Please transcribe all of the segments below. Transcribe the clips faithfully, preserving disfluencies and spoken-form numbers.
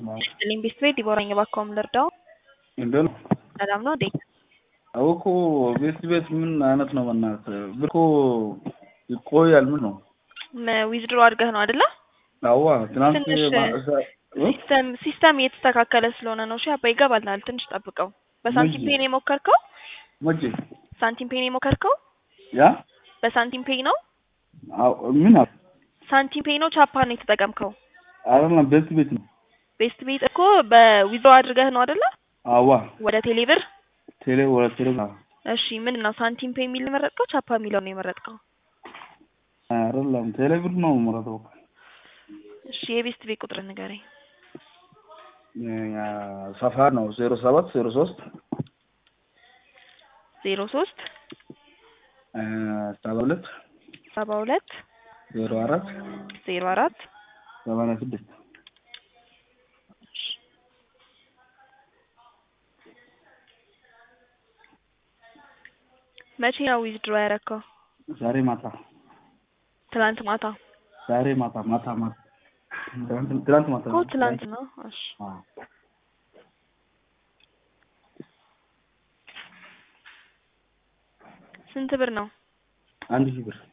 Limbis ቤት ዲቦራኝ ባካውም ልርዳው እንደው ሰላም ነው ዴክ አውቆ ቤት ቤት ምን አይነት ነው በእናት ብርኮ ይቆያል ምን ነው ዊዝድሮ አድርገህ ነው አይደለ? አዋ ትናንት ሲስተም ሲስተም እየተስተካከለ ስለሆነ ነው። እሺ አባ ይገባልሃል። ትንሽ ጠብቀው። በሳንቲም ፔይ ነው የሞከርከው? መቼ ሳንቲም ፔይ ነው የሞከርከው? ያ በሳንቲም ፔይ ነው? አው ምን አለ ሳንቲም ፔይ ነው ቻፓ ነው የተጠቀምከው? አይደለም ቤት ቤት ነው። ቤት ቤት እኮ በዊዝድሮ አድርገህ ነው አይደለ? አዋ ወደ ቴሌብር ቴሌ ወደ ቴሌ እሺ ምንድን ነው ሳንቲም ፔይ የሚል መረጥከው? ቻፓ የሚለው ነው የመረጥከው? አይደለም ቴሌብር ነው የመረጥከው። እሺ የቤት ቤት ቁጥር ንገረኝ። ያ ሰፋር ነው ዜሮ ሰባት ዜሮ ሶስት ዜሮ ሶስት ሰባ ሁለት ሰባ ሁለት ዜሮ አራት ዜሮ አራት ሰማንያ ስድስት መቼ ነው ዊዝድሮ ያደረከው? ዛሬ ማታ ትላንት ማታ ዛሬ ማታ ማታ ማታ ትላንት ማታ እኮ ትላንት ነው። እሺ ስንት ብር ነው? አንድ ሺህ ብር።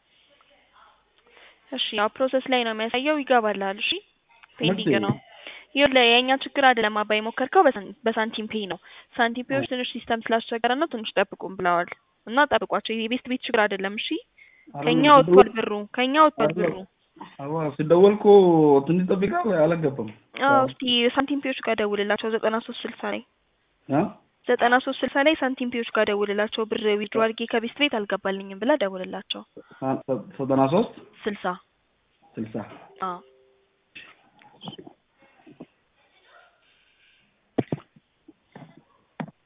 እሺ ያው ፕሮሰስ ላይ ነው የሚያሳየው። ይገባልሃል። እሺ ፔንዲንግ ነው። ይኸውልህ የኛ ችግር አይደለም አባይ ሞከርከው በሳንቲም ፔይ ነው። ሳንቲም ፔዮች ትንሽ ሲስተም ስላስቸገረ ነው ትንሽ ጠብቁን ብለዋል እና ጠብቋቸው። የቤት ቤት ችግር አይደለም። እሺ ከኛ ወጥቷል ብሩ ከኛ ወጥቷል ብሩ። አዋ ሲደወልኩ ትንሽ ጠብቃው አላገባም። አዎ እስቲ ሳንቲም ፔዮች ጋር ደውልላቸው ዘጠና ሶስት ስልሳ ላይ አ ዘጠና ሶስት ስልሳ ላይ ሳንቲም ፔዮች ጋር ደውልላቸው ብር ዊዝድሮ አድርጌ ከቤት ቤት አልገባልኝም ብላ ደውልላቸው። ዘጠና ሶስት ስልሳ ስልሳ አዎ